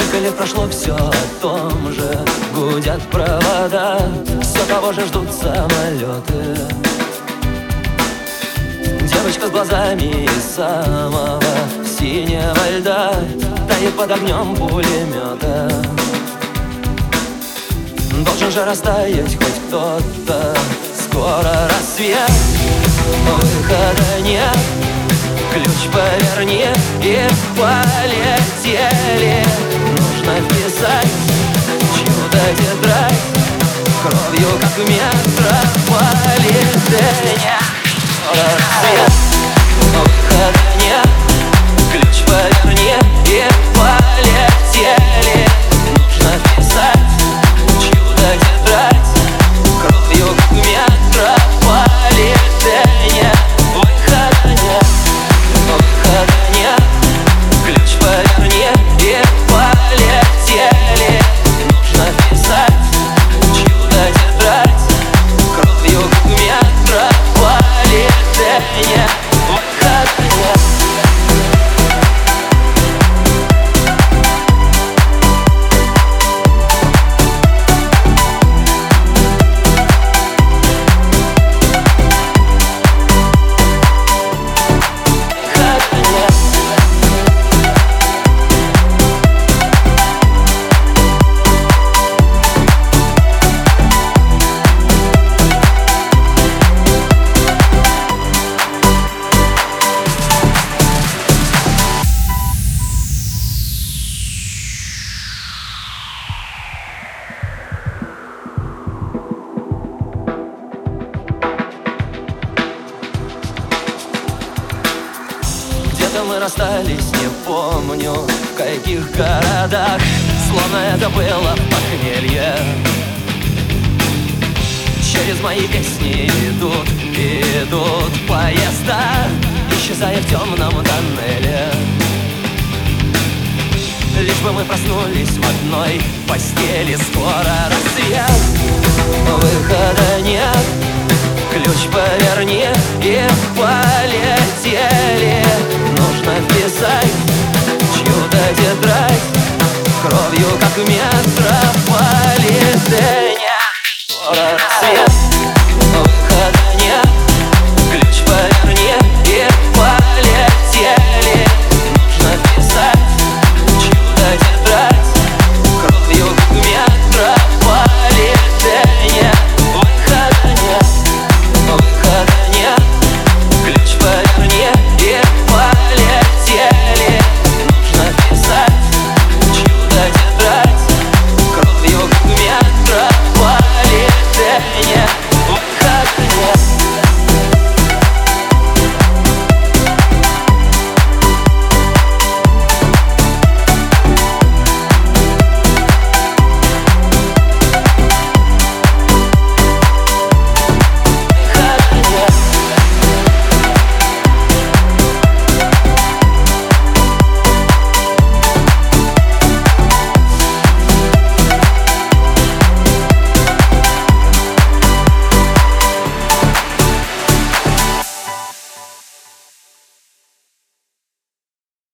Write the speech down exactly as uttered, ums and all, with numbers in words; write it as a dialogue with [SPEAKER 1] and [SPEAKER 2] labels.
[SPEAKER 1] Сколько лет прошло, все о том же. Гудят провода, все того же ждут самолеты. Девочка с глазами из самого синего льда тает под огнем пулемета. Должен же растаять хоть кто-то. Скоро рассвет, выхода нет. Ключ поверни и полетели. Нужно вписать чудо-тетрадь кровью, как в метрополитене. Скоро рассвет, выхода нет. Ключ поверни и полетели. Нужно вписать чудо-тетрадь кровью, как в метрополитене. Выхода нет, выхода нет. Ключ поверни и полетели. Нужно вписать чудо-тетрадь кровью, как в метрополитене. Выхода нет. Мы расстались, не помню, в каких городах. Словно это было похмелье. Через мои песни идут, идут поезда, исчезая в темном тоннеле. Лишь бы мы проснулись в одной постели. Скоро рассвет, выхода нет. Ключ поверни и полетели. Нужно вписать чудо-тетрадь кровью, как в метрополитене. Скоро рассвет.